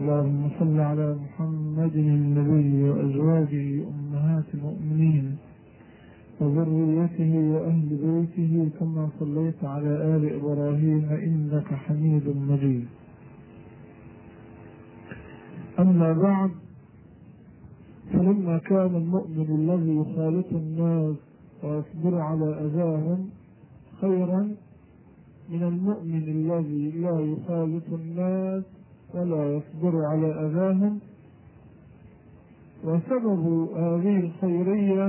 اللهم صل على محمد النبي وأزواجه أمهات المؤمنين وذريته وأهل بيته كما صليت على آل إبراهيم إنك حميد مجيد. أما بعد، فلما كان المؤمن الذي يخالط الناس ويصبر على أذاهم خيرا من المؤمن الذي لا يخالط الناس ولا يصبر على أذاهم، وسبب هذه الخيرية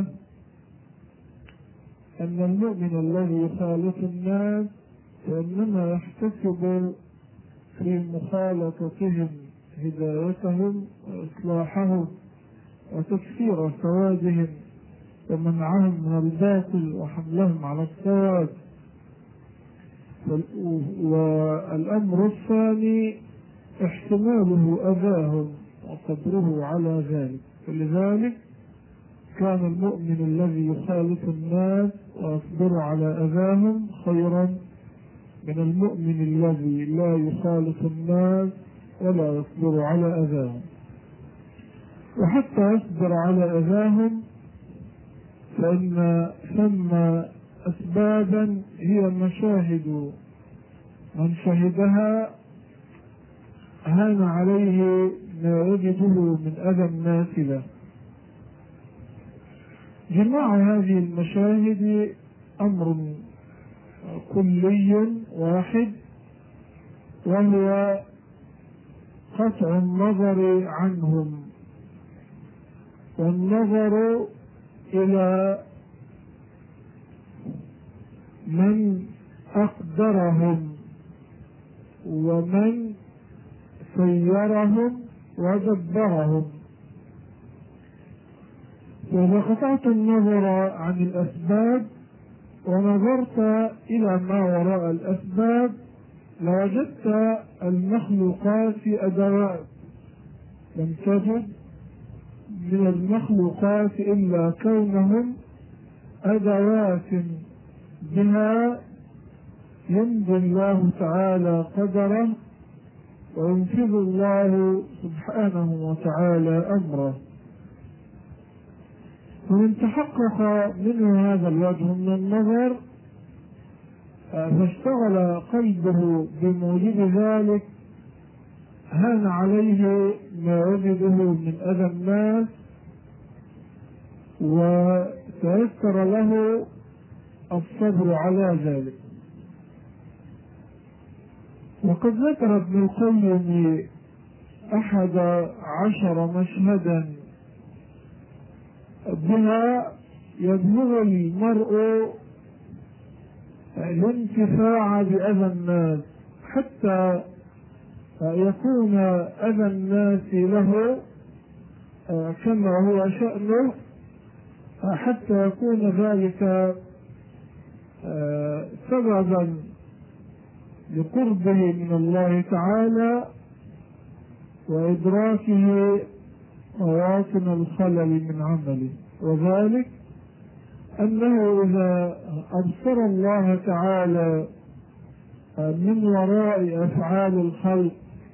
أن المؤمن الذي يخالط الناس فإنما يحتسب في مخالطتهم هدايتهم وإصلاحهم وتكفير سوادهم ومنعهم من الباطل وحملهم على الصواب. والأمر الثاني احتماله أذاهم وصبره على ذلك. فلذلك كان المؤمن الذي يخالط الناس ويصبر على أذاهم خيرا من المؤمن الذي لا يخالط الناس ولا يصبر على أذاهم. وحتى يصبر على أذاهم فإن ثم أسبابا هي مشاهد من شهدها هان عليه ما يجده من أذى الناس له. جماع هذه المشاهد أمر كلي واحد، وهو قطع النظر عنهم والنظر إلى من أقدرهم ومن سيرهم ودبرهم. وإذا قطعت النظر عن الأسباب ونظرت إلى ما وراء الأسباب لوجدت المخلوقات في أدوات، لم تجد من المخلوقات إلا كونهم أدوات بها يمضي الله تعالى قدره وينفذ الله سبحانه وتعالى أمره. ومن تحقق منه هذا الوجه من النظر فاشتغل قلبه بموجب ذلك هان عليه ما وجده من أذى الناس، وتيسر له الصبر على ذلك. وقد ذكر ابن القيم 11 مشهدا بها يبلغ المرء الانتفاع بأذى الناس حتى يكون أذى الناس له كما هو شأنه، حتى يكون ذلك سببا لقربه من الله تعالى وإدراكه مواطن الخلل من عمله. وذلك أنه إذا أبصر الله تعالى من وراء أفعال الخلق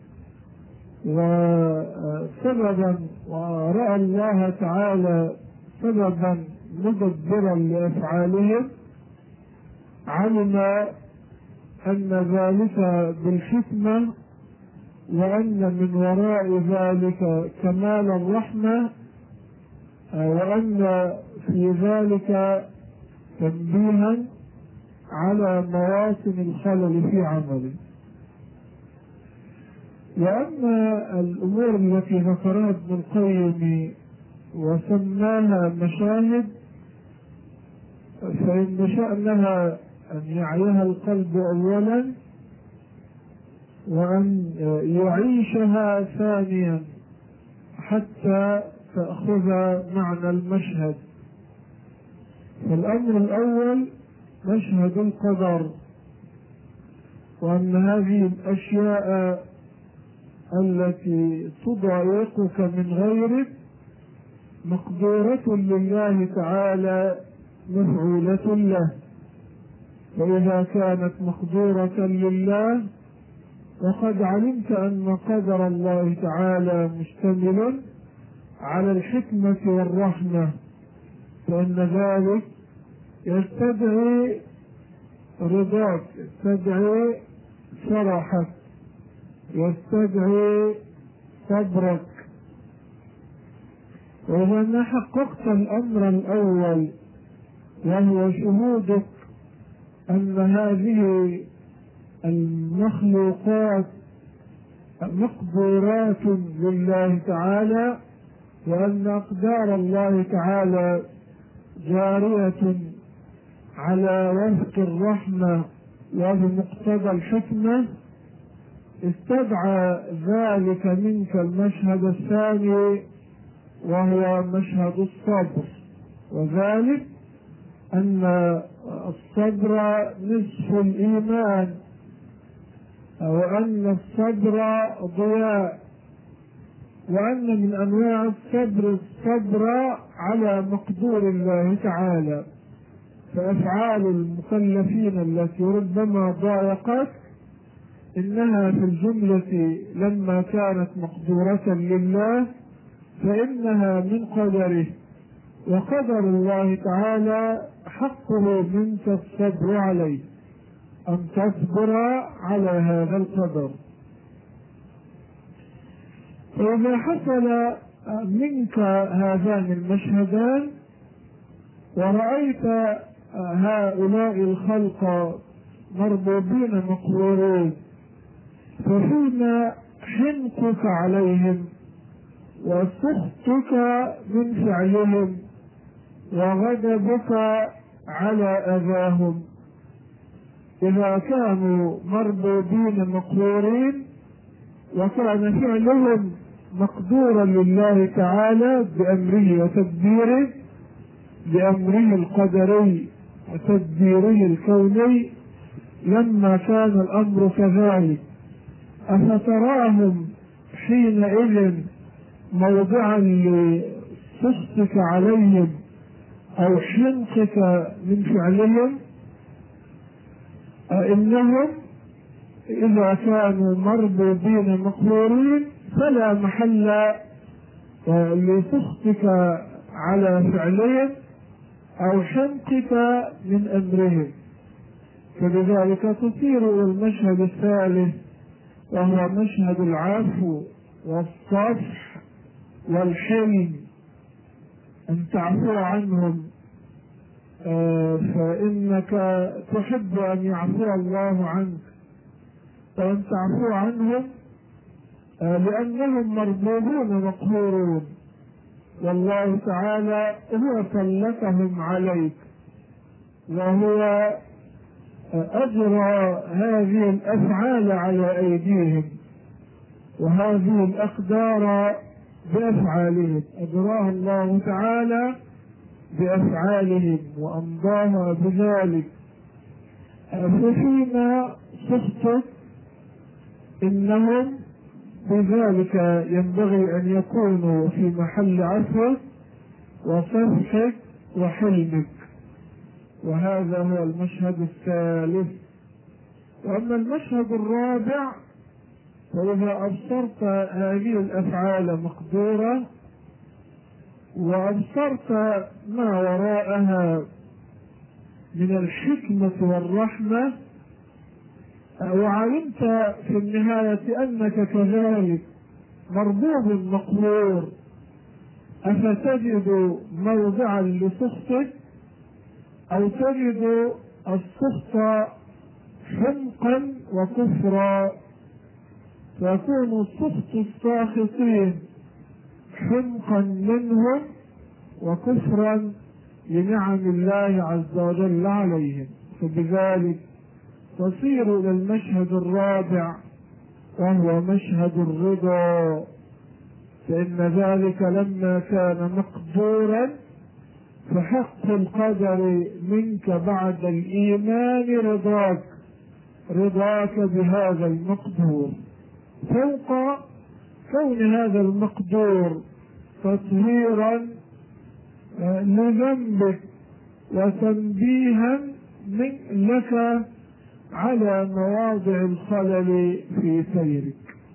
وسببا ورأى الله تعالى سببا مدبرا لأفعالهم علم أن ذلك بالحكمة، وأن من وراء ذلك كمال الرحمة، وأن في ذلك تنبيها على مواطن الخلل في عمله. وأما الأمور التي ذكرها ابن القيم وسماها مشاهد فإن شأنها أن يعيها القلب أولا وأن يعيشها ثانيا حتى تأخذ معنى المشهد. فالأمر الأول مشهد القدر، وأن هذه الأشياء التي تضايقك من غيرك مقدورة لله تعالى مفعولة له، وإذا كانت مقدورة لله وقد علمت أن قدر الله تعالى مشتمل على الحكمة والرحمة، فإن ذلك يستدعي رضاك، يستدعي فرحك، يستدعي صبرك. وإذا ما حققت الأمر الأول وهو شهودك أن هذه المخلوقات مقدورات لله تعالى، وأن أقدار الله تعالى جارية على وفق الرحمة وبمقتضى الحكمة، استدعى ذلك منك المشهد الثاني وهو مشهد الصبر، وذلك أن الصبر نصف الإيمان، وأن الصبر ضياء، وأن من أنواع الصبر الصبر على مقدور الله تعالى. فأفعال المكلفين التي ربما ضايقت إنها في الجملة لما كانت مقدورة لله فإنها من قدره، وقدر الله تعالى حقه منك الصبر عليه، أن تصبر على هذا القدر. فإذا حصل منك هذان المشهدان ورأيت هؤلاء الخلق مربوبين مقهورين، فحين حنقك عليهم وسخطك من فعلهم وغضبك على أذاهم، إذا كانوا مربوبين مقهورين وكان فعلهم مقدورا لله تعالى بأمره وتدبيره، بأمره القدري وتدبيره الكوني، لما كان الأمر كذلك أفتراهم حينئذ موضعا لسخطك عليهم أو حنقك من فعلهم؟ إنهم إذا كانوا مربوبين مقهورين فلا محل لسخطك على فعلهم أو حنقك من أمرهم. فلذلك تصير إلى المشهد الثالث وهو مشهد العفو والصفح والحلم، أن تعفو عنهم، فإنك تحب أن يعفو الله عنك، وأن تعفو عنهم لأنهم مربوبون مقهورون، والله تعالى هو سلطهم عليك، وهو أجرى هذه الأفعال على أيديهم، وهذه الأقدار بأفعالهم أجراها الله تعالى بأفعالهم وأمضاها بذلك. ففيما سخطت إنهم بذلك ينبغي أن يكونوا في محل عفوك وصفحك وحلمك، وهذا هو المشهد الثالث. وأما المشهد الرابع فإذا أبصرت هذه الأفعال مقدورة وأبصرت ما وراءها من الحكمة والرحمة، وعلمت في النهاية أنك كذلك مربوب مقهور، أفتجد موضعا لسخطك أو تجد السخط حمقا وكفرا، فيكون سخط الساخطين حمقا منهم وكفرا لنعم الله عز وجل عليهم. فبذلك تصير إلى المشهد الرابع وهو مشهد الرضا، فإن ذلك لما كان مقدورا فحق القدر منك بعد الإيمان رضاك بهذا المقدور، فوق كون هذا المقدور تطهيرا لذنبك وتنبيها لك على مواضع الخلل في سيرك.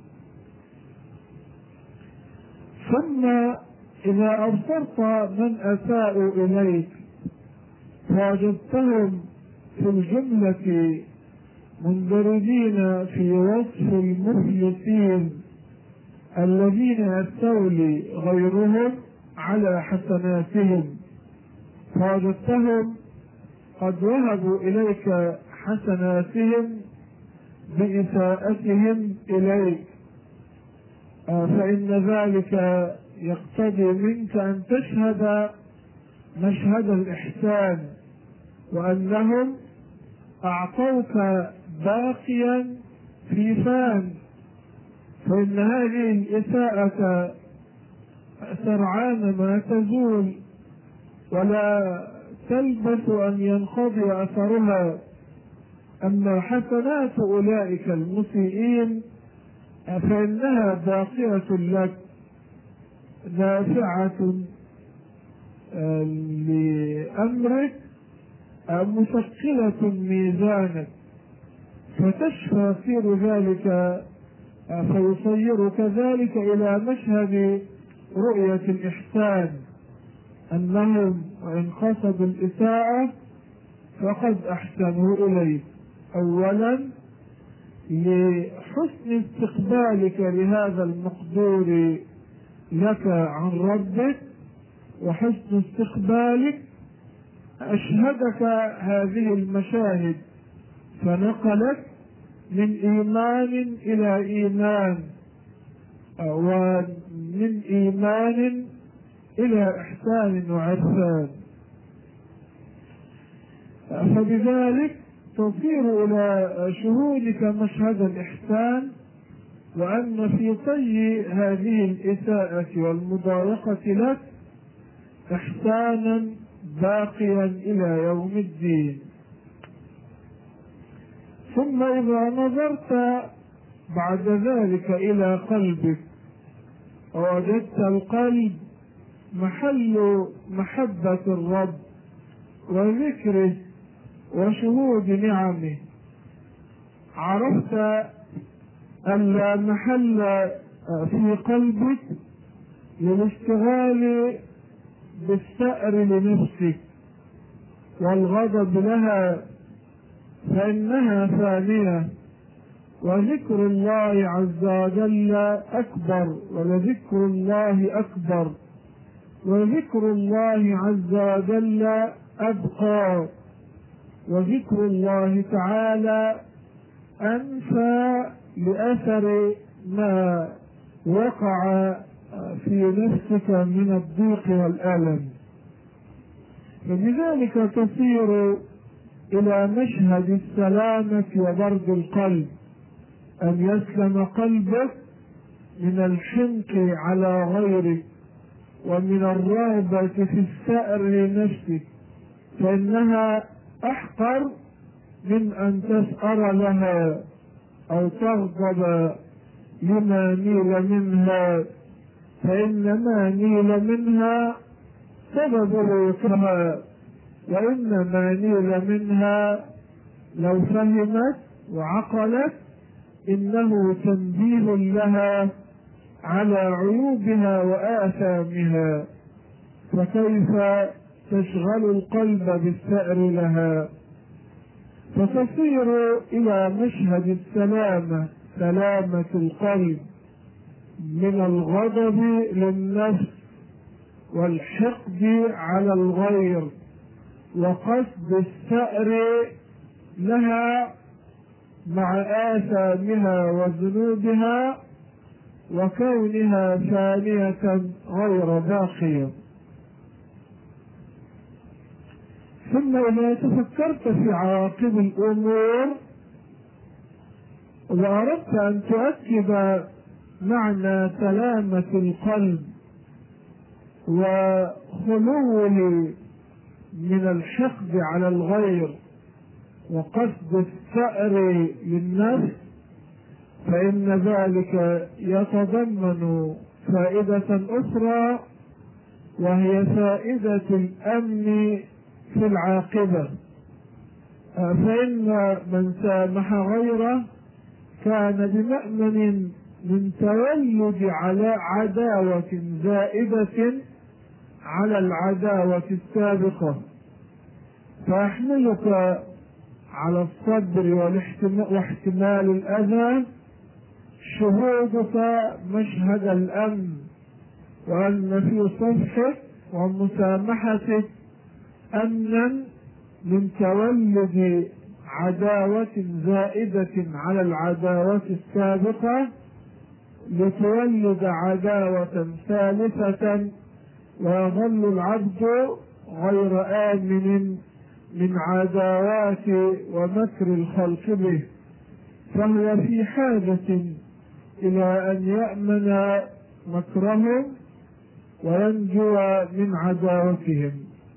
ثم إذا أبصرت من أساءوا إليك فوجدتهم في الجملة مندرجين في وصف المفلسين الذين يستولي غيرهم على حسناتهم، فوجدتهم قد وهبوا إليك حسناتهم بإساءتهم إليك، فإن ذلك يقتضي منك أن تشهد مشهد الإحسان، وأنهم أعطوك باقيا في فان، فإن هذه الإساءة سرعان ما تزول ولا تلبث أن ينقضي أثرها. أما حسنات أولئك المسيئين فإنها باقية لك دافعة لأمرك مثقلة ميزانك، فتشفى سير ذلك فيصيرك ذلك إلى مشهد رؤية الإحسان، أنهم وإن قصدوا الإساءة فقد أحسنوا إليك، أولا لحسن استقبالك لهذا المقدور لك عن ربك، وحسن استقبالك أشهدك هذه المشاهد فنقلك من إيمان إلى إيمان، ومن إيمان إلى إحسان وعرفان، فبذلك تصير إلى شهودك مشهد الإحسان، وأن في طي هذه الإساءة والمضايقة لك إحسانا باقيا إلى يوم الدين. ثم إذا نظرت بعد ذلك إلى قلبك ووجدت القلب محل محبة الرب وذكره وشهود نعمه، عرفت أن لا محل في قلبك للاشتغال بالثأر لنفسك والغضب لها، فإنها فانية، وذكر الله عز وجل أكبر، ولذكر الله أكبر، وذكر الله عز وجل أبقى، وذكر الله تعالى أنفى لأثر ما وقع في نفسك من الضيق والألم. فبذلك تصير إلى مشهد السلامة وبرد القلب، أن يسلم قلبك من الحنق على غيرك ومن الرغبة في الثأر لنفسك، فإنها أحقر من أن تثأر لها أو تغضب لما نيل منها، فإن ما نيل منها سببه كما، وإن ما نيل منها لو فهمت وعقلت إنه تنبيه لها على عيوبها وآثامها، فكيف تشغل القلب بالثأر لها؟ فتصير إلى مشهد السلامة، سلامة القلب من الغضب للنفس والحقد على الغير وقصد الثأر لها مع آثامها وذنوبها وكونها فانية غير باقية. ثم إذا تفكرت في عواقب الأمور وأردت أن تؤكد معنى سلامة القلب وخلوه من الحقد على الغير وقصد الثأر للنفس، فإن ذلك يتضمن فائدة أخرى، وهي فائدة الأمن في العاقبة، فإن من سامح غيره كان بمأمن من تولد على عداوة زائدة على العداوة السابقة، فيحملك على الصبر واحتمال الأذى شهودك مشهد الأمن، وأن في صفحك ومسامحتك أمنا من تولد عداوة زائدة على العداوة السابقة لتولد عداوة ثالثة، ويظل العبد غير آمن من عداوات ومكر الخلق به، فهو في حاجة إلى أن يأمن مكرهم وينجو من عداوتهم.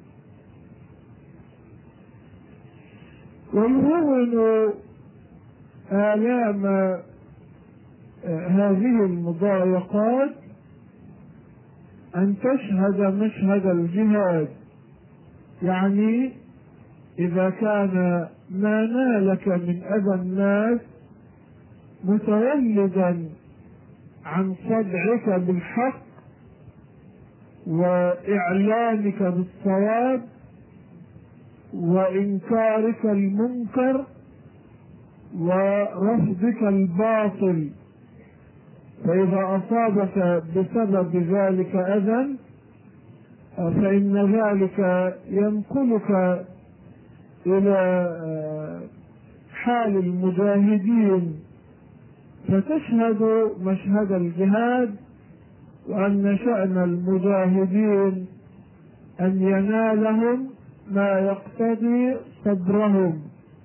ويهون آلام هذه المضايقات أن تشهد مشهد الجهاد، يعني إذا كان ما نالك من أذى الناس متولدا عن صدعك بالحق وإعلانك بالصواب وإنكارك المنكر ورفضك الباطل، فإذا أصابك بسبب ذلك أذى فإن ذلك ينقلك إلى حال المجاهدين، فتشهد مشهد الجهاد، وأن شأن المجاهدين أن ينالهم ما يقتضي صبرهم،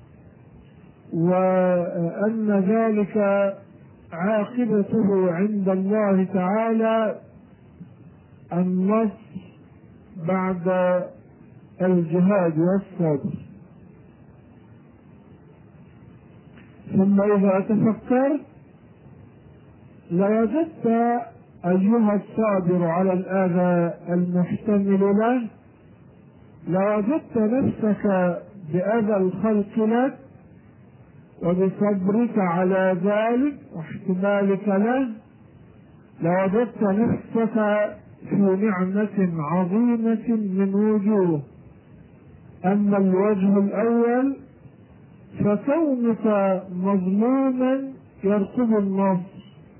وأن ذلك عاقبته عند الله تعالى النصر بعد الجهاد والصبر. ثم إذا تفكرت لوجدت أيها الصابر على الأذى المحتمل له، لوجدت نفسك بأذى الخلق لك وبصبرك على ذلك واحتمالك له، لوجدت نفسك في نعمة عظيمة من وجوه. أما الوجه الأول فكونك مظلوما يرقب النصر،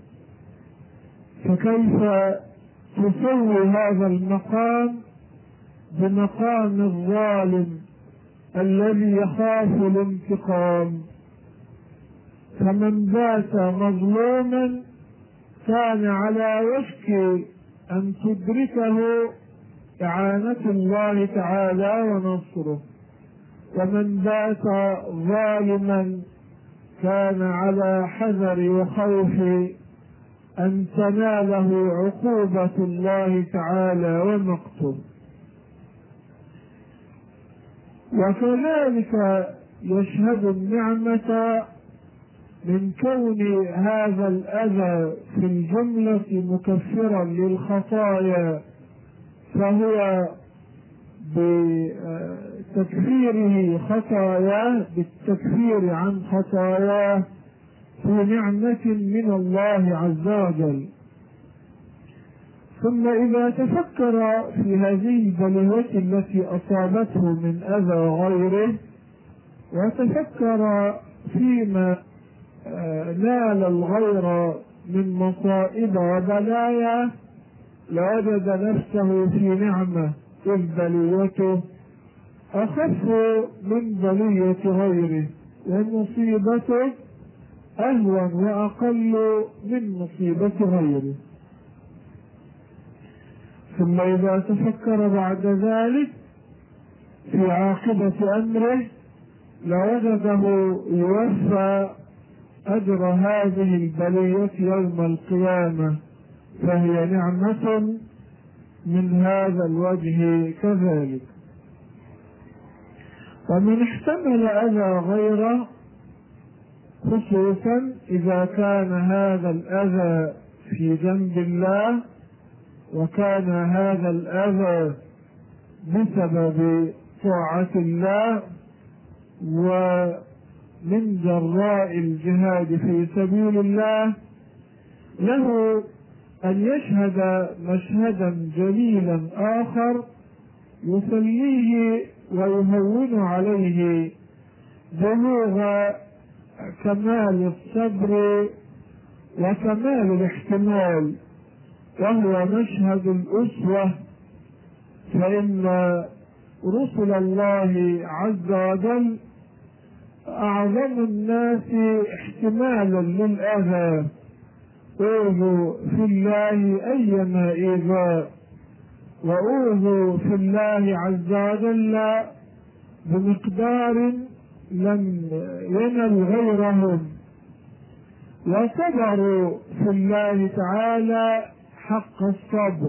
فكيف تسوي هذا المقام بمقام الظالم الذي يخاف الانتقام؟ فمن بات مظلوما كان على وشك أن تدركه إعانة الله تعالى ونصره، ومن بات ظالما كان على حذر وخوف أن تناله عقوبة الله تعالى ومقته. وكذلك يشهد النعمة من كون هذا الأذى في الجملة مكفرا للخطايا، فهو بتكفيره خطاياه بالتكفير عن خطاياه في نعمة من الله عز وجل. ثم إذا تفكر في هذه البلوة التي أصابته من أذى غيره، وتفكر فيما نال الغير من مصائب وبلايا، لوجد نفسه في نعمة، إذ بليته أخف من بلية غيره، ومصيبته أهون وأقل من مصيبة غيره. ثم إذا تفكر بعد ذلك في عاقبة أمره، لوجده يوفى أجر هذه البلية يوم القيامة، فهي نعمة من هذا الوجه كذلك. ومن احتمل أذى غيره، خصوصا إذا كان هذا الأذى في جنب الله، وكان هذا الأذى بسبب طاعة الله، ومن جراء الجهاد في سبيل الله له أن يشهد مشهدا جليلا آخر يسليه ويهون عليه بلوغ كمال الصبر وكمال الاحتمال، وهو مشهد الأسوة. فإن رسل الله عز وجل أعظم الناس احتمالا للأذى، أوذوا في الله أيما إيذاء، وأوذوا في الله عز وجل بمقدار لم ينل غيرهم، وصبروا في الله تعالى حق الصبر،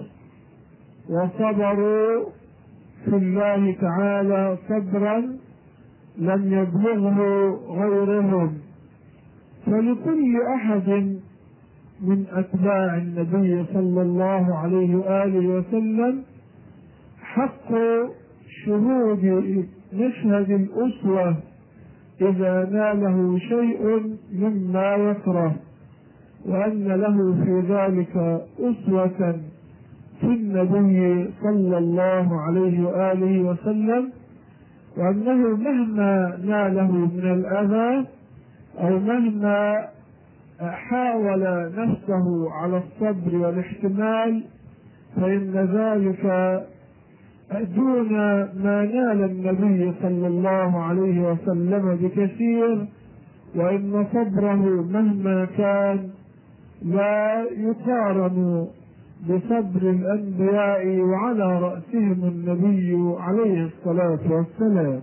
وصبروا في الله تعالى صبرا لم يبلغه غيرهم. فلكل أحد من أتباع النبي صلى الله عليه وآله وسلم حق شهود مشهد الأسوة إذا ناله شيء مما يكره، وأن له في ذلك أسوة في النبي صلى الله عليه وآله وسلم، وأنه مهما ناله من الأذى أو مهما حاول نفسه على الصبر والاحتمال فإن ذلك دون ما نال النبي صلى الله عليه وسلم بكثير، وإن صبره مهما كان لا يقارن بصبر الأنبياء وعلى رأسهم النبي عليه الصلاة والسلام.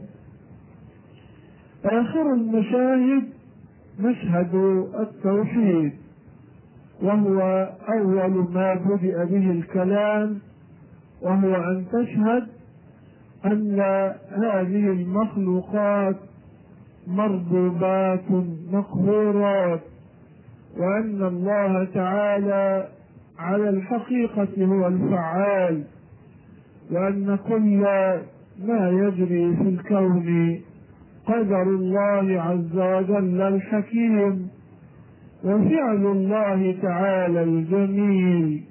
آخر المشاهد مشهد التوحيد، وهو أول ما بدأ به الكلام، وهو أن تشهد أن هذه المخلوقات مربوبات مقهورات، وأن الله تعالى على الحقيقة هو الفعال، وأن كل ما يجري في الكون قدر الله عز وجل الحكيم وفعل الله تعالى الجميل،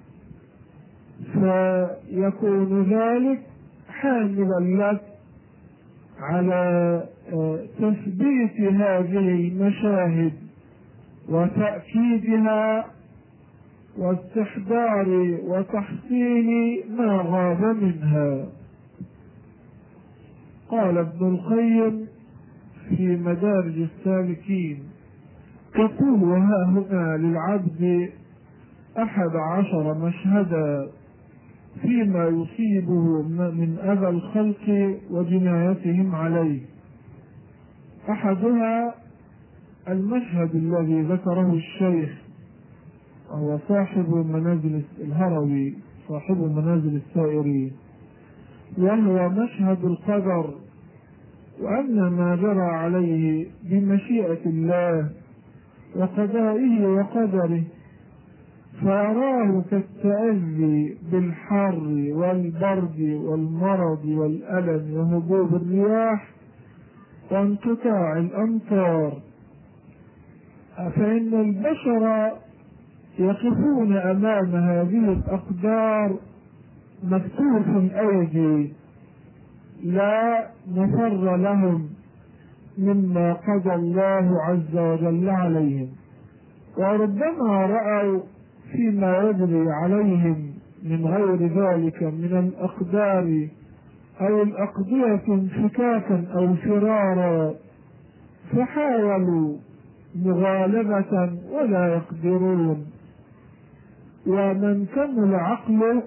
فيكون ذلك حاملا لك على تثبيت هذه المشاهد وتأكيدها واستحضار وتحصيل ما غاب منها. قال ابن القيم في مدارج السالكين: تقول ها هنا للعبد 11 مشهدا فيما يصيبه من أذى الخلق وجنايتهم عليه. أحدها المشهد الذي ذكره الشيخ وهو صاحب منازل الهروي صاحب منازل السائرين، وهو مشهد القدر، وأن ما جرى عليه بمشيئة الله وقضائه وقدره، فأراه كالتأذي بالحر والبرد والمرض والألم وهبوب الرياح وانقطاع الأمطار. فإن البشر يقفون أمام هذه الأقدار مكتوف الأيدي، لا مفر لهم مما قضى الله عز وجل عليهم، وربما رأوا فيما يجري عليهم من غير ذلك من الأقدار أو الأقضية انفكاكا أو فرارا، فحاولوا مغالبة ولا يقدرون. ومن كمل عقله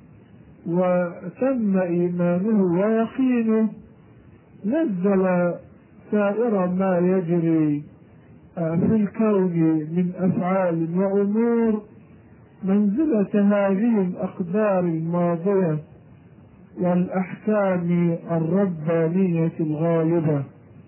وتم إيمانه ويقينه نزل سائر ما يجري في الكون من أفعال وأمور منزلة هذه الأقدار الماضية والأحكام الربانية الغالبة،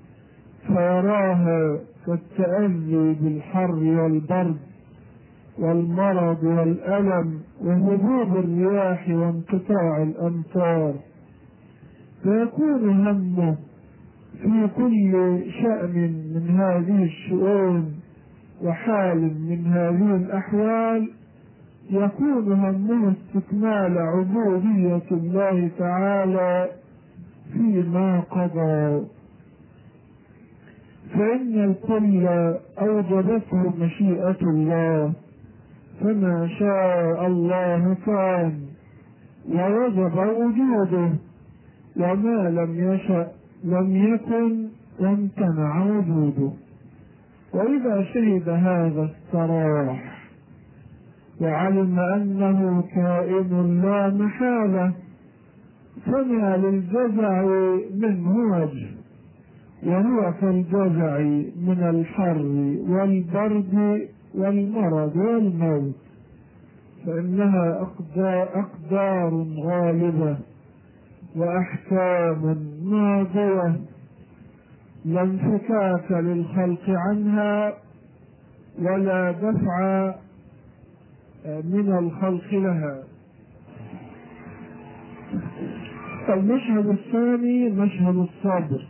فيراها كالتأذي بالحر والبرد والمرض والألم وهبوب الرياح وانقطاع الأمطار، فيكون همه في كل شأن من هذه الشؤون وحال من هذه الأحوال يكون همه استكمال عبودية الله تعالى فيما قضى، فإن الكل أوجبته مشيئة الله، فما شاء الله كان ووجب وجوده، وما لم يشأ لم يكن وامتنع وجوده. وإذا شهد هذا استراح وعلم أنه كائن لا محالة، فما للجزع منه وجه، وهو كالجزع من الحر والبرد والمرض والموت، فإنها أقدار غالبة وأحكام ماضية لا انفكاك للخلق عنها ولا دفع من الخلق لها. المشهد الثاني مشهد الصبر،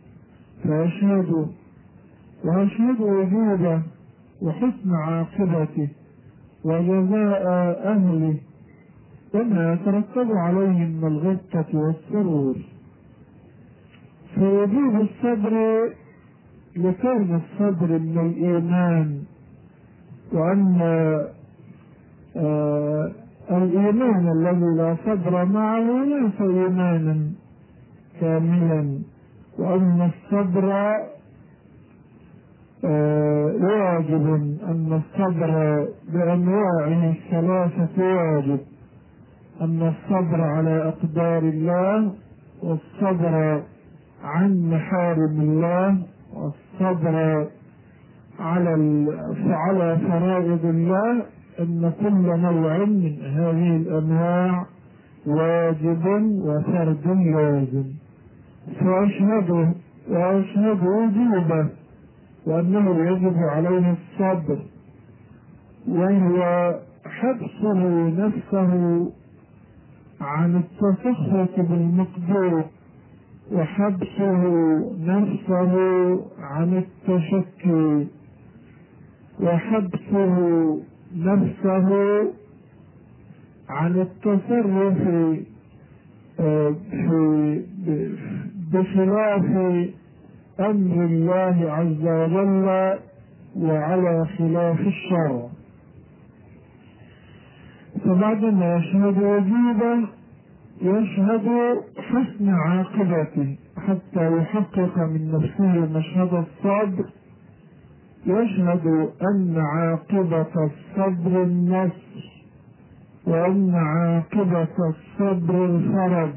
ويشهد وجوبه وحسن عاقبته وجزاء أهله وما يترتب عليه من الغبطة والسرور. فوجوب الصبر لكون الصبر من الإيمان، وأن الإيمان الذي لا صبر معه ليس إيمانا كاملا، وأن الصبر واجب، أن الصبر بأنواعه الثلاثة واجب، أن الصبر على أقدار الله، والصبر عن محارم الله، والصبر على فرائض الله، أن كل نوع من هذه الأنواع واجب وفرد لازم. وأشهد وجوبه وأنه يجب عليه الصبر، وهو حبسه نفسه عن التسخط بالمقدور، وحبسه نفسه عن التشكي، وحبسه نفسه عن التصرف بخلاف أمر الله عز وجل وعلى خلاف الشرع. فبعدما يشهد وجوبه يشهد حسن عاقبته حتى يحقق من نفسه مشهد الصبر، يشهد أن عاقبة الصبر النصر، وأن عاقبة الصبر الفرج،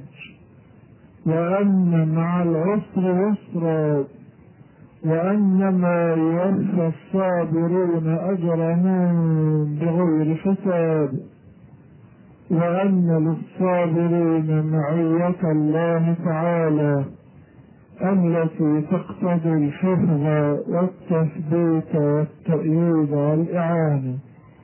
وأن مع العسر يسرا، وأنما يوفى الصابرون أجرهم بغير حساب، وأن للصابرين معية الله تعالى التي تقتضي الحفظ والتثبيت والتأييد والإعانة.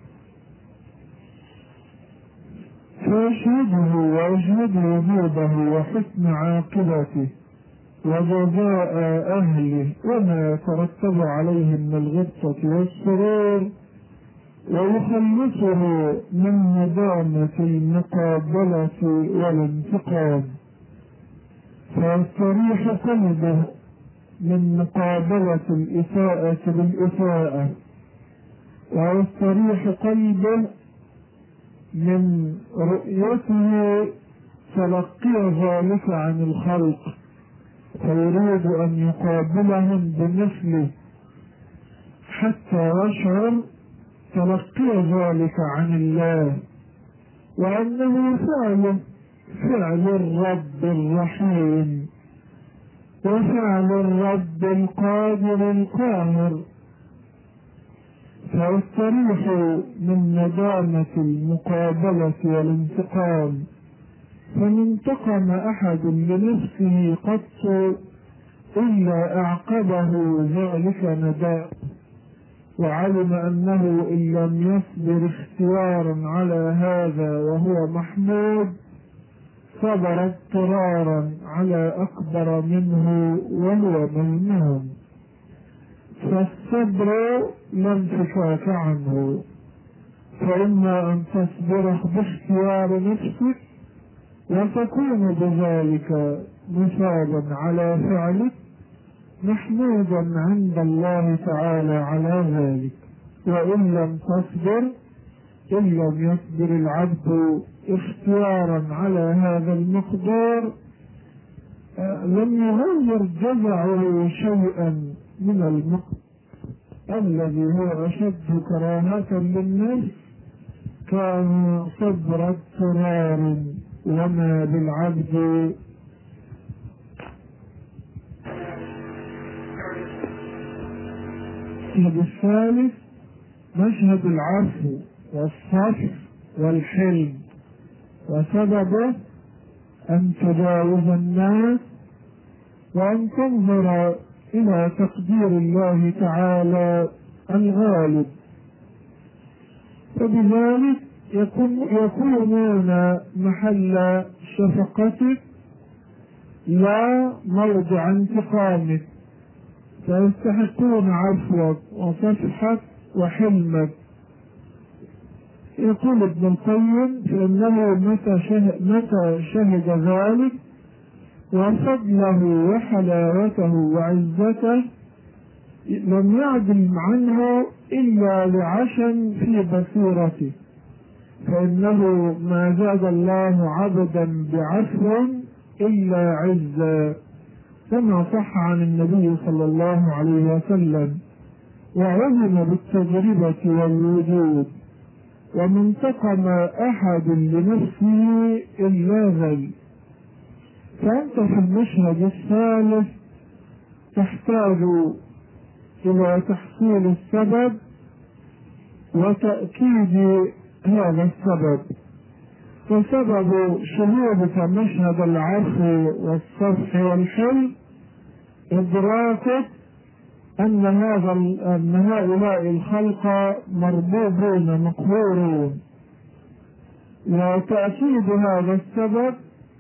فيشهده ويشهد وجوده وحسن عاقبته وجزاء أهله وما يترتب عليه من الغبطة والسرور، ويخلصه من ندامة المقابلة والانتقام، فيستريح قلبه من مقابلة الإساءة بالإساءة، ويستريح قلبه من رؤيته تلقي ذلك عن الخلق، فيريد أن يقابلهم بمثله حتى يشعر تلقي ذلك عن الله، وأنه فعل الرب الرحيم وفعل الرب القادر القاهر، فيستريح من ندامة المقابلة والانتقام. فما انتقم أحد لنفسه قط إلا أعقبه ذلك نداء، وعلم أنه إن لم يصبر اختيارا على هذا وهو محمود صبر اضطرارا على أكبر منه وهو ممنون، فالصبر لا انفكاك عنه، فإما أن تصبر باختيار نفسك وتكون بذلك مثابا على فعلك محمودا عند الله تعالى على ذلك، وإن لم تصبر، إن لم يصبر العبد اختيارا على هذا المقدار لم يغير جزعه شيئا من المقدار الذي هو أشد كراهة للنفس، كان صبر اضطرار وما بالعبد. المشهد الثالث مشهد العفو والصفح والحلم، وسببه أن تجاوز الناس وأن تنظر إلى تقدير الله تعالى الغالب، فبذلك يكونون محل شفقتك لا موضع انتقامك، فيستحقون عفوك وصفحك وحلمك. يقول ابن القيم فإنه متى شهد ذلك وفضله وحلاوته وعزته لم يعدل عنه إلا لعشم في بصيرته، فإنه ما زاد الله عبدا بعفو إلا عزا، كما صح عن النبي صلى الله عليه وسلم، وعلم بالتجربة والوجود، وما انتقم أحد لنفسه إلا ذل. فأنت في المشهد الثالث تحتاج إلى تحصيل السبب وتأكيد هذا السبب، وسبب شهودك مشهد العفو والصفح والحلم إدراكك أن هؤلاء الخلق مربوبون مقهورون، وتأكيد هذا السبب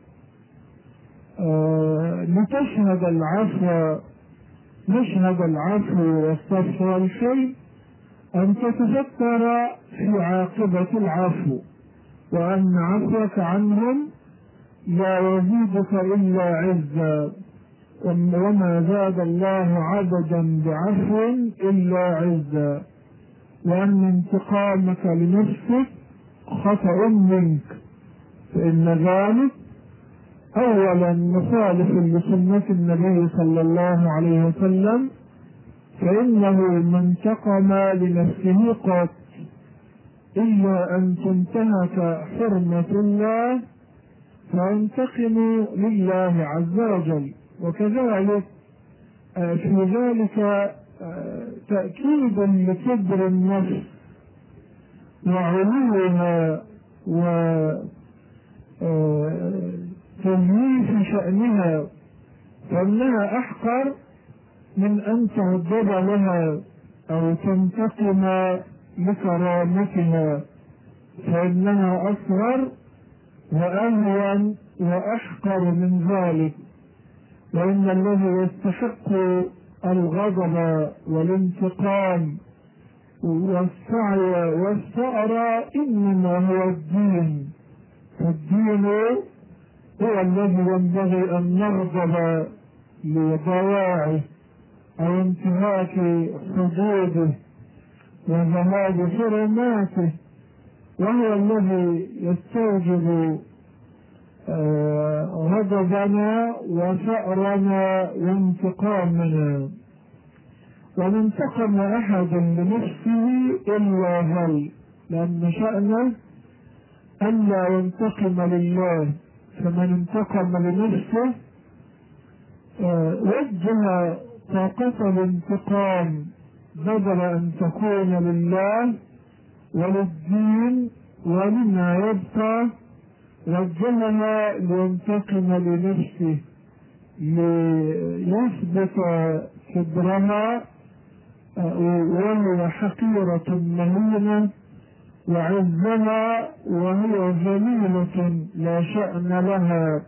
لتشهد العفو مشهد العفو والصفح والحلم أن تتفكر في عاقبة العفو، وأن عفوك عنهم لا يزيدك إلا عزا، وما زاد الله عبدا بعفو إلا عزا، وأن انتقامك لنفسك خطأ منك، فإن ذلك أولا مخالف لسنة النبي صلى الله عليه وسلم، فإنه ما انتقم لنفسه قط إلا أن تنتهك حرمة الله فينتقم لله عز وجل. وكذلك في ذلك تأكيد لكبر النفس وعلوها وتمييز شأنها، فإنها أحقر من أن تعذب لها أو تنتقم لكرامتها، فإنها أصغر وأهون وأحقر من ذلك. وإن الذي يستحق الغضب والانتقام والسعي والثأر إنما هو الدين، فالدين هو الذي ينبغي أن نغضب لضياعه أو انتهاك حدوده وذهاب حرماته، وهو الذي يستوجب غضبنا وثأرنا وانتقامنا. وما انتقم أحد لنفسه إلا هل، لأن شأنه أن لا ينتقم لله، فمن انتقم لنفسه وجه طاقة الانتقام بدل أن تكون لله وللدين ولما يبقى، وجهها لينتقم لنفسه ليثبت كبرها وهو حقيرة مهينة وعزها وهي ذليلة لا شأن لها،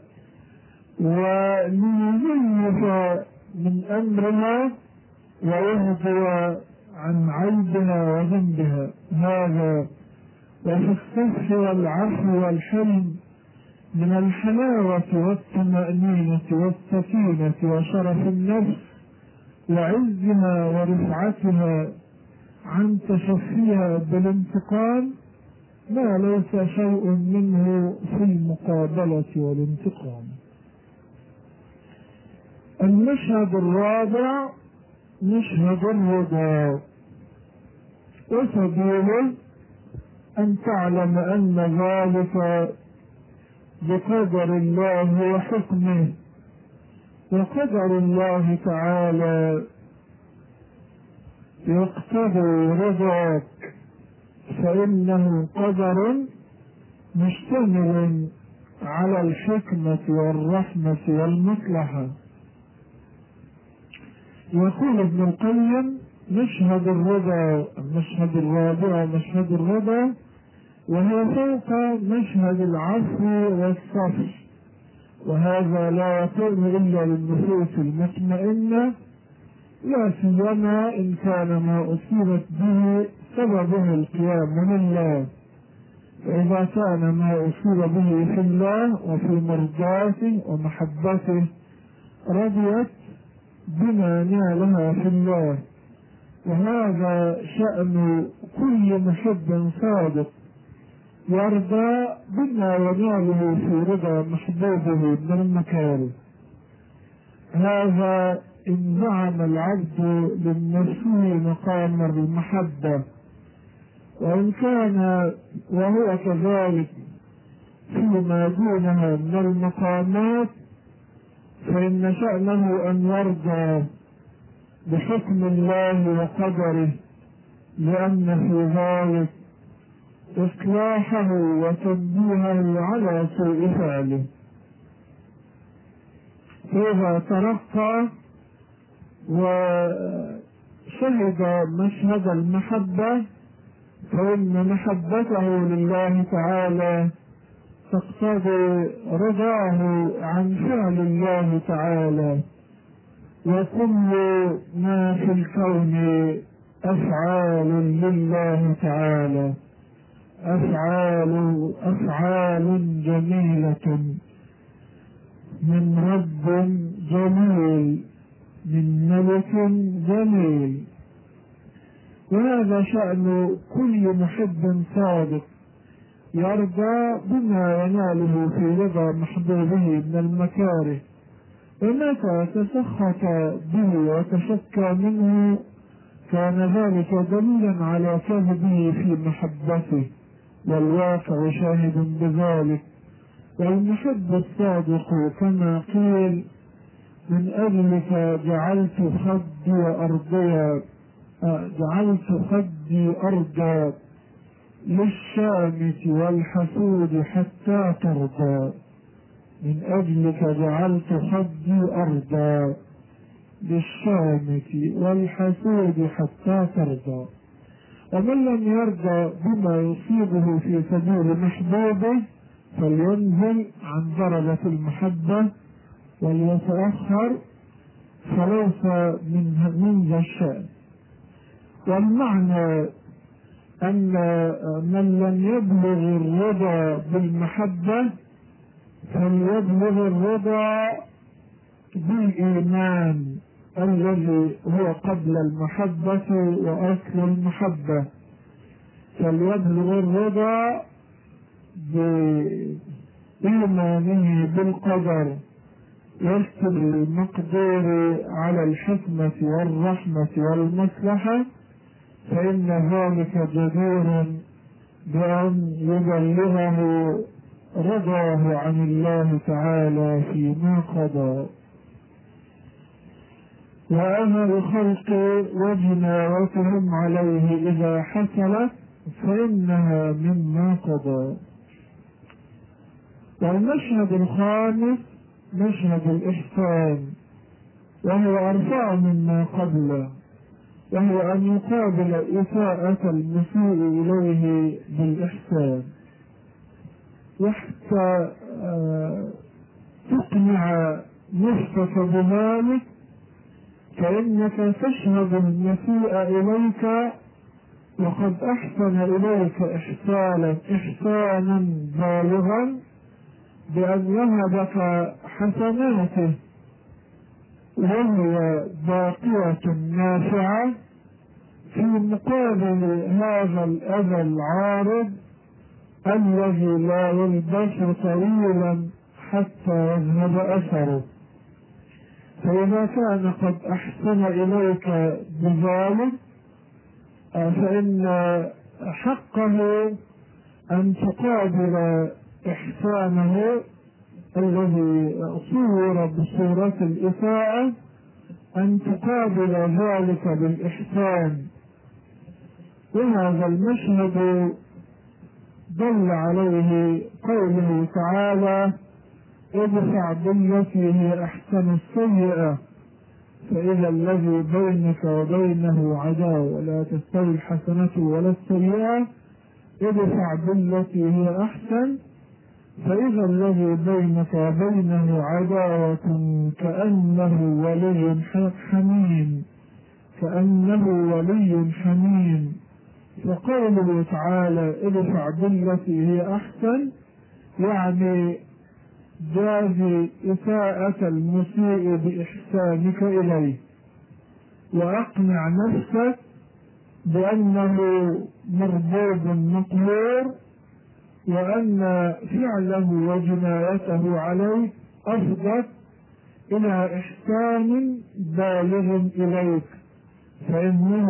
وليزيف من أمرها ويهدي عن عيبها وذنبها. هذا وفي الصفح والعفو والحلم من الحلاوة والطمأنينة والسكينة وشرف النفس وعزها ورفعتها عن تشفيها بالانتقام ما ليس شيء منه في المقابلة والانتقام. المشهد الرابع مشهد الرضا، وسبيله أن تعلم أن ذلك بقدر الله وحكمه، وقدر الله تعالى يقتضي رضاك، فإنه قدر مشتمل على الحكمة والرحمة والمصلحة. يقول ابن القيم: مشهد الرضا، المشهد الرابع مشهد الرضا، وهو فوق مشهد العفو والصفح، وهذا لا يكون إلا للنفوس المطمئنة، لا سيما إن كان ما أصيبت به سببه القيام لله. فإذا كان ما أصيب به في الله وفي مرضاته ومحبته رضيت بما نالها في الله، وهذا شأن كل محب صادق، يرضى بما يناله في رضا محبوبه من المكاره. هذا إن زعم العبد للنفسه مقام المحبة، وإن كان وهو كذلك فيما دونها من المقامات فإن شأنه أن يرضى بحكم الله وقدره، لأن في ذلك إصلاحه وتنبيهه على سوء فعله. فإذا ترقى وشهد مشهد المحبة فإن محبته لله تعالى تقتضي رضاه عن فعل الله تعالى، وكل ما في الكون أفعال لله تعالى، أفعال جميلة من رب جميل، من ملك جميل. وهذا شأن كل محب صادق، يرضى بما يناله في رضا محبوبه من المكاره، ومتى تسخط به وتشكى منه كان ذلك دليلا على كذبه في محبته، والواقع شاهد بذلك. والمحب الصادق كما قيل: من أجلك جعلت خدي أرضا للشامت والحسود حتى ترضى. من أجلك جعلت خدي أرضا للشامت والحسود حتى ترضى. ومن لم يرضى بما يصيبه في سبيل محبوبه فلينزل عن درجة المحبة وليتأخر، فليس من ذا الشأن. والمعنى أن من لم يبلغ الرضا بالمحبة فليبلغ الرضا بالإيمان الذي هو قبل المحبة وأصل المحبة. فليبلغ الرضا بإيمانه بالقدر يستر المقدور على الحكمة والرحمة والمصلحة، فإن ذلك جدير بأن يبلغه رضاه عن الله تعالى فيما قضى. وأمر خلق وجنايتهم عليه إذا حصلت فإنها مما قضى. والمشهد الخامس مشهد الإحسان، وهو أرفع مما قبله، وهو أن يقابل إساءة المسيء إليه بالإحسان، وحتى تقنع نفسك بذلك، فإنك تشهد المسيء إليك وقد أحسن إليك إحسانا بالغا بأن يهبك حسناته وهي باقية نافعة في مقابل هذا الأذى العارض الذي لا يلبث طويلا حتى يذهب أثره. فإذا كان قد أحسن إليك بذلك فإن حقه أن تقابل إحسانه الذي صور بصورة الإساءة، أن تقابل ذلك بالإحسان. وهذا المشهد دل عليه قوله تعالى: ادفع بالتي هي أحسن السيئة فإذا الذي بينك وبينه عداوة لا تستوي الحسنة ولا السيئة ادفع بالتي هي أحسن فإذا الذي بينك وبينه عداوة كأنه ولي حميم. وقوله تعالى ادفع بالتي هي أحسن يعني جازي إساءة المسيء بإحسانك إليه، وأقنع نفسك بأنه مربوب مقهور، وأن فعله وجنايته عليك أفضت إلى إحسان بالغ إليك، فإنه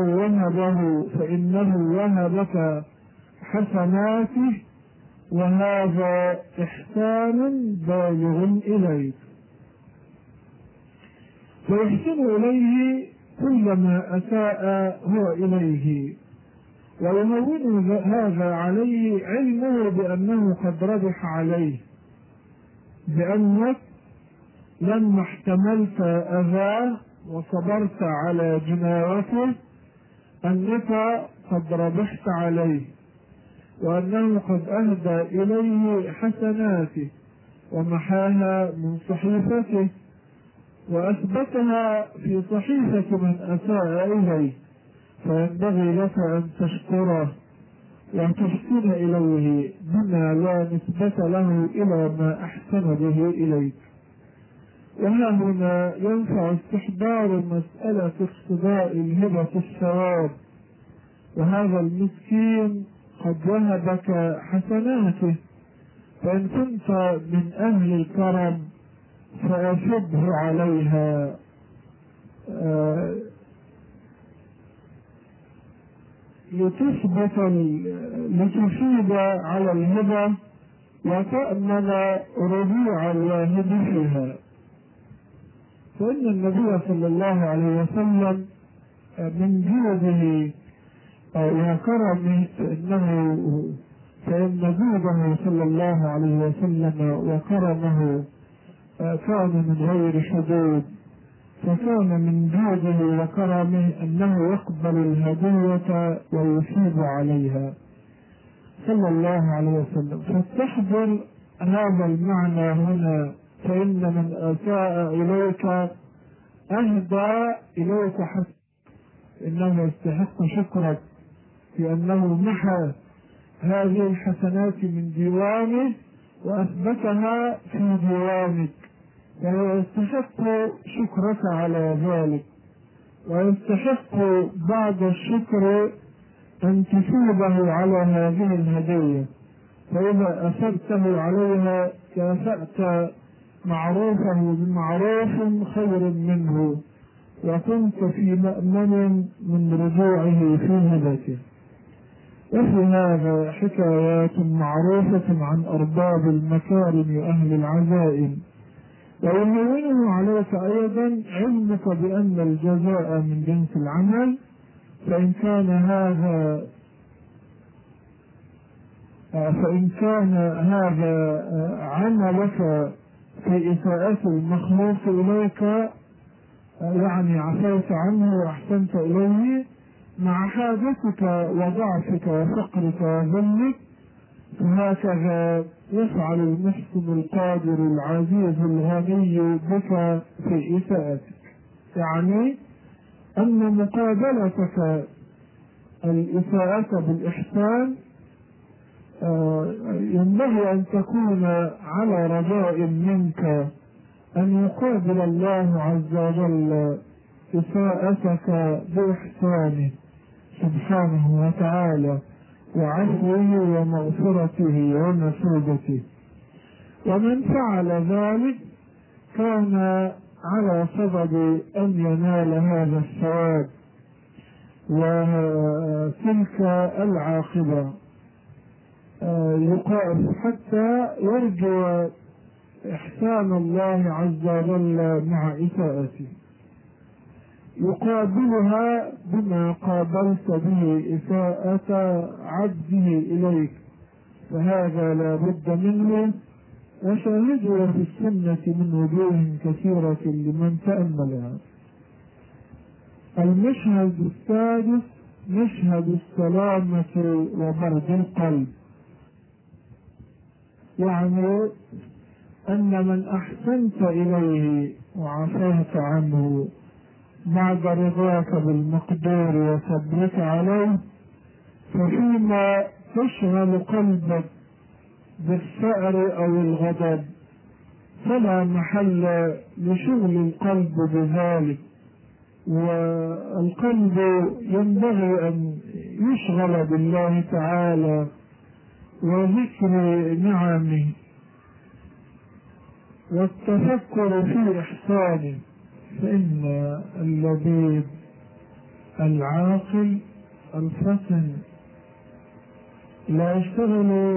وهبك حسناته وهذا إحسان بالغ إليك. فيحسن إليه كلما أساء هو إليه، ويهون هذا عليه علمه بأنه قد ربح عليه، بأنك لما احتملت أذاه وصبرت على جنايته أنك قد ربحت عليه، وأنه قد أهدى إليه حسناته ومحاها من صحيفته وأثبتها في صحيفة من أساء إليه، فينبغي لك أن تشكره وتحسن إليه بما لا نسبة له إلى ما أحسن به إليك. وها هنا ينفع استحضار مسألة اقتضاء الهبة الثواب، وهذا المسكين قد وهبك حسناته، فإن كنت من أهل الكرم فأشبه عليها لتفيد على الهبة وتأمن رجوع الواهب فيها. فإن النبي صلى الله عليه وسلم من جوده وكرمه فإن جوده صلى الله عليه وسلم وكرمه كان من غير حدود، فكان من جوده وكرمه أنه يقبل الهدية ويثيب عليها صلى الله عليه وسلم. فاستحضر هذا المعنى هنا، فإن من أساء إليك أهدى إليك حسن إنه يستحق شكرك في أنه محى هذه الحسنات من ديوانه وأثبتها في ديوانك، وهو يستحق شكرك على ذلك، ويستحق بعد الشكر أن تثيبه على هذه الهدية، فإذا أثبته عليها كافأت معروفه بمعروف خير منه، وكنت في مأمن من رجوعه في هبته. وفي هذا حكايات معروفة عن أرباب المكارم وأهل العزائم. ويهونه عليك أيضا علمك بأن الجزاء من جنس العمل، فإن كان هذا عملك في إساءة المخلوق إليك يعني عفوت عنه وأحسنت إليه مع حاجتك وضعفك وفقرك وذلك، فهكذا يفعل المحسن القادر العزيز الغني بك في إساءتك. يعني أن مقابلتك الإساءة بالإحسان ينبغي أن تكون على رجاء منك أن يقابل الله عز وجل إساءتك بإحسانه سبحانه وتعالى وعفوه ومغفرته ومثوبته. ومن فعل ذلك كان على صدد أن ينال هذا الثواب وتلك العاقبة، حتى يرجو إحسان الله عز وجل مع إساءته، يقابلها بما قابلت به إساءة عبده إليك، فهذا لا بد منه، وشاهده في السنة من وجوه كثيرة لمن تأملها. المشهد السادس مشهد السلامة وبرد القلب، يعني أن من أحسنت إليه وعفوت عنه بعد رضاك بالمقدور وصبرك عليه، ففيما تشغل قلبك بالثأر أو الغضب فلا محل لشغل القلب بذلك، والقلب ينبغي أن يشغل بالله تعالى وذكر نعمه والتفكر في إحسانه، فإن اللبيب العاقل الفطن لا يشتغل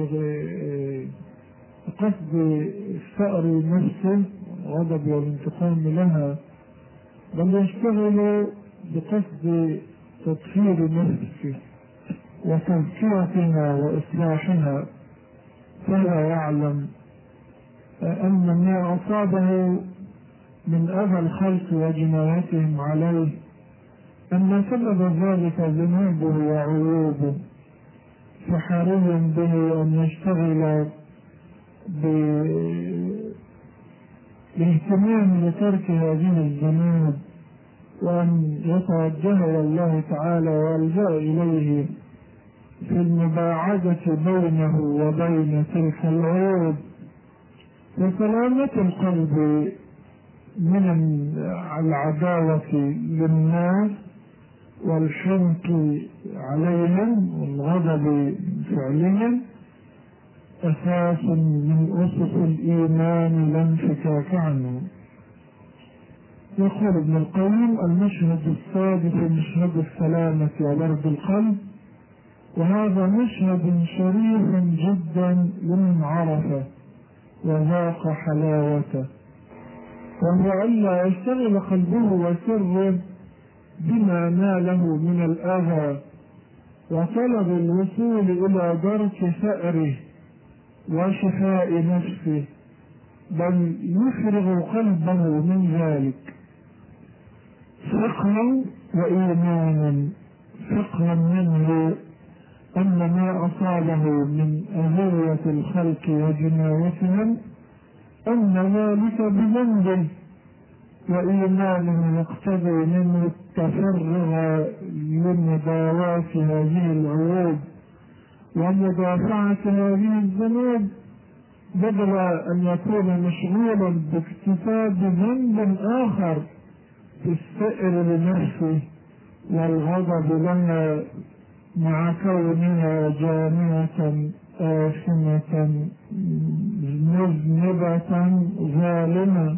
بقصد الثأر نفسه والغضب والانتقام لها، بل يشتغل بقصد تطهير نفسه وتزكيتها وإصلاحها، فلا يعلم أن ما أصابه من أذى الخلق وجنايتهم عليه أن سبب ذلك ذنوبه وعيوبه، فحري به أن يشتغل بالاهتمام لترك هذه الذنوب، وأن يتوجه إلى الله تعالى ويلجأ إليه في المباعدة بينه وبين تلك العيوب. وسلامة القلب من العداوة للناس والحنق عليهم والغضب فعلهم أساس من أسس الإيمان لا انفكاك عنه. يقول ابن القيم: المشهد السادس مشهد السلامة وبرد القلب، وهذا مشهد شريف جدا لمن عرفه وذاق حلاوته، وهو ألا يشتغل قلبه وسره بما ناله من الأذى وطلب الوصول إلى درك ثأره وشفاء نفسه، بل يفرغ قلبه من ذلك فقها وإيمانا. فقها منه أن ما أصابه من أذية الخلق وجنايتهم أن ذلك بذنبه، وإيمانه يقتضي منه التفرغ لمداواة هذه العيوب ومدافعة هذه الذنوب، بدل أن يكون مشغولا باكتساب ذنب آخر في السائر لنفسه والغضب لها مع كونها جانية آثمة مذنبة ظالمة،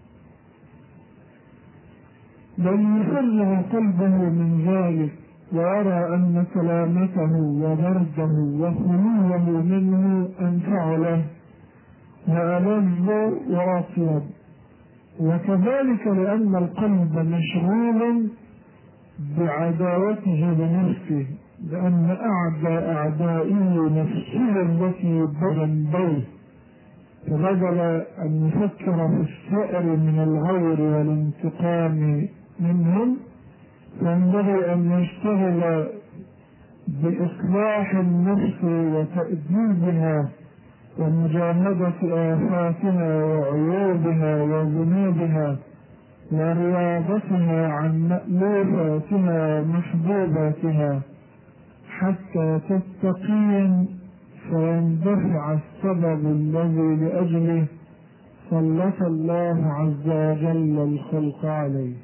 بل يفرغ قلبه من ذلك ويرى أن سلامته وبرده وخلوه منه أنفع له وألذ وأطيب. وكذلك لأن القلب مشغول بعداوته لنفسه، لأن أعدائه نفسه التي بين بيه فبدل أن يفكر في الثأر من الغير والانتقام منهم، فينبغي أن يشتغل بإصلاح النفس وتأديبها ومجانبة آفاتها وعيوبها وذنوبها ورياضتها عن مألوفاتها ومحبوباتها حتى تستقيم، فيندفع السبب الذي لأجله سلط الله عز وجل الخلق عليه،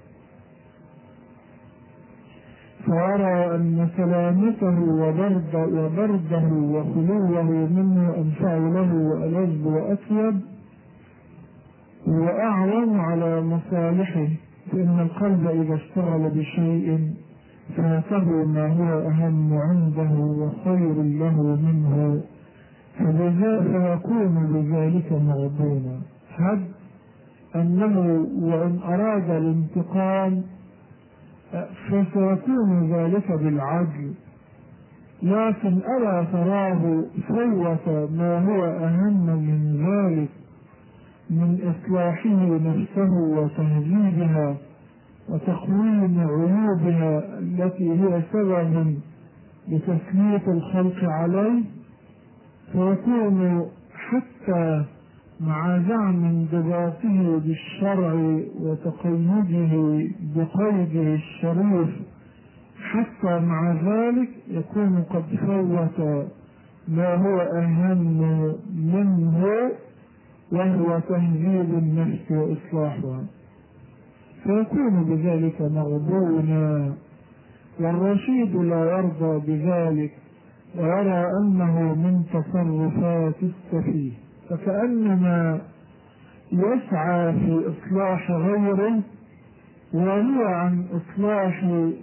فيرى أن سلامته وبرده وخلوه منه أنفع له وألذ وأطيب وأعون على مصالحه، فإن القلب إذا اشتغل بشيء فاته ما هو أهم عنده وخير له منه فيكون بذلك مغبونا. هب أنه وإن أراد الانتقام فسيكون ذلك بالعدل، لكن ألا تراه فوت ما هو أهم من ذلك من إصلاحه نفسه وتهذيبها وتقويم عيوبها التي هي سبب لتسليط الخلق عليه، فيكون حتى مع زعم انضباطه بالشرع وتقيده بقيده الشريف، حتى مع ذلك يكون قد فوت ما هو أهم منه وهو تهذيب النفس وإصلاحها، فيكون بذلك مغبونا. والرشيد لا يرضى بذلك ويرى أنه من تصرفات السفيه، فكأنما يسعى في إصلاح غيره وهو عن إصلاح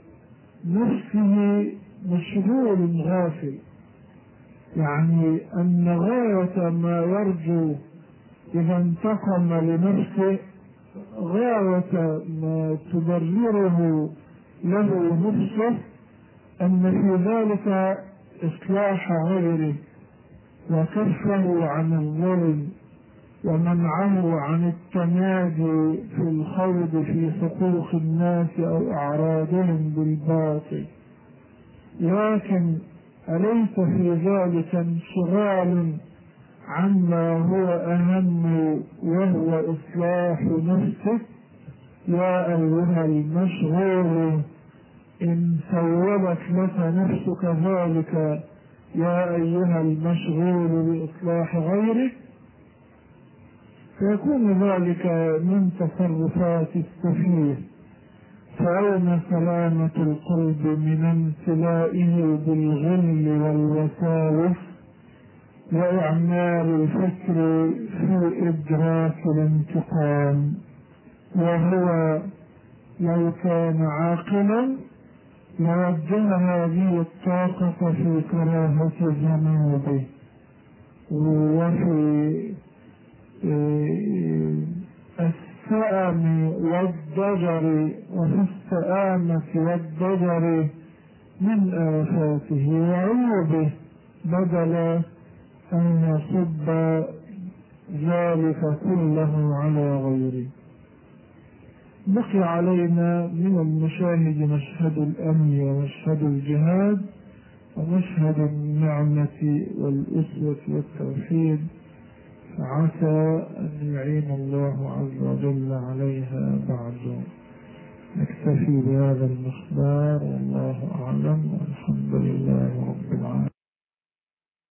نفسه مشغول غافل، يعني أن غاية ما يرجو إذا انتقم لنفسه، غاية ما تبرره له نفسه أن في ذلك إصلاح غيره وكفه عن الظلم ومنعه عن التمادي في الخوض في حقوق الناس أو أعراضهم بالباطل. لكن أليس في ذلك انشغال عما هو أهم وهو إصلاح نفسك؟ يا أيها المشغول إن سولت لك نفسك ذلك يا أيها المشغول بإصلاح غيرك، فيكون ذلك من تصرفات السفيه. فأين سلامة القلب من امتلائه بالغل والوساوس وإعمال الفكر في إدراك الانتقام؟ وهو لو كان عاقلا لوجه هذه الطاقة في كراهة ذنوبه وفي السأم والضجر وفي السآمة والضجر من آفاته وعيوبه، بدل أن يصب ذلك كله على غيره. بقي علينا من المشاهد مشهد الأمن ومشهد الجهاد ومشهد النعمة والأسوة والتوحيد، فعسى أن يعين الله عز وجل عليها بعد. نكتفي بهذا المقدار والله أعلم والحمد لله رب العالمين.